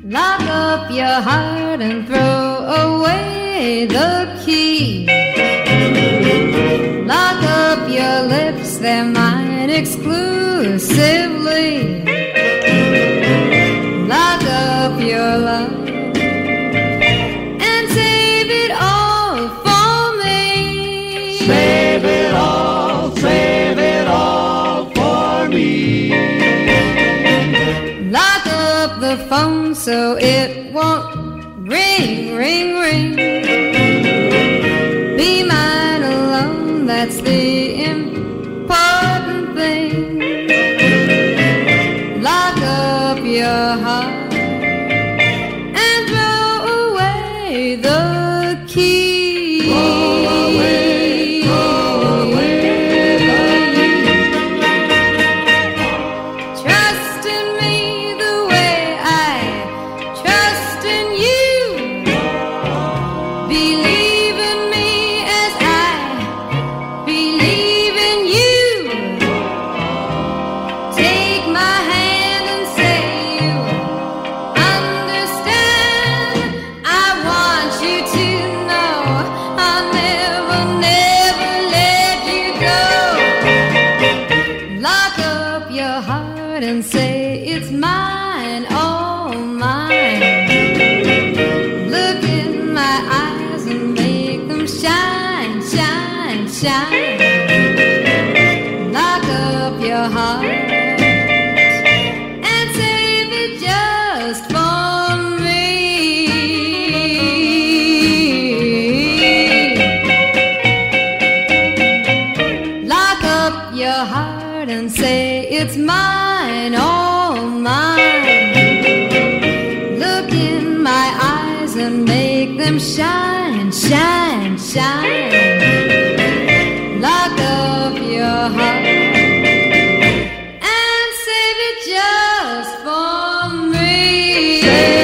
Lock up your heart and throw away the key. Lock up your lips, they're mine exclusively. Lock up your love and save it all for me. Save it all for me. Lock up the phone so it won't ring, ring, ring. Be mine alone, that's the important thing. Lock up your heart and throw away the key. Throw away the key. Trust in me the way I trust in you. Believe in me as I believe in you. Take my hand and say you understand. I want you to know I'll never, never let you go. Lock up your heart and say it's mine, all mine. Look in my eyes and make them shine, shine, shine. Lock up your heart and save it just for me. Lock up your heart and say it's mine, all mine. Look in my eyes and make them shine, shine, shine. Lock up your heart and save it just for me.